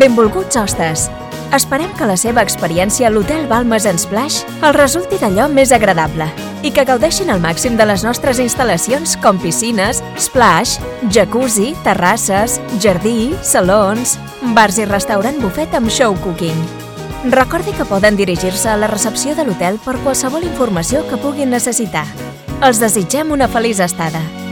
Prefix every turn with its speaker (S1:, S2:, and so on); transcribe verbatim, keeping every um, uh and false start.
S1: Benvolguts hostes! Esperem que la seva experiència a l'Hotel Balmes and Splash els resulti d'allò més agradable i que gaudeixin al màxim de les nostres instal·lacions com piscines, splash, jacuzzi, terrasses, jardí, salons, bars i restaurant bufet amb show cooking. Recordi que poden dirigir-se a la recepció de l'hotel per qualsevol informació que puguin necessitar. Els desitgem una feliç estada.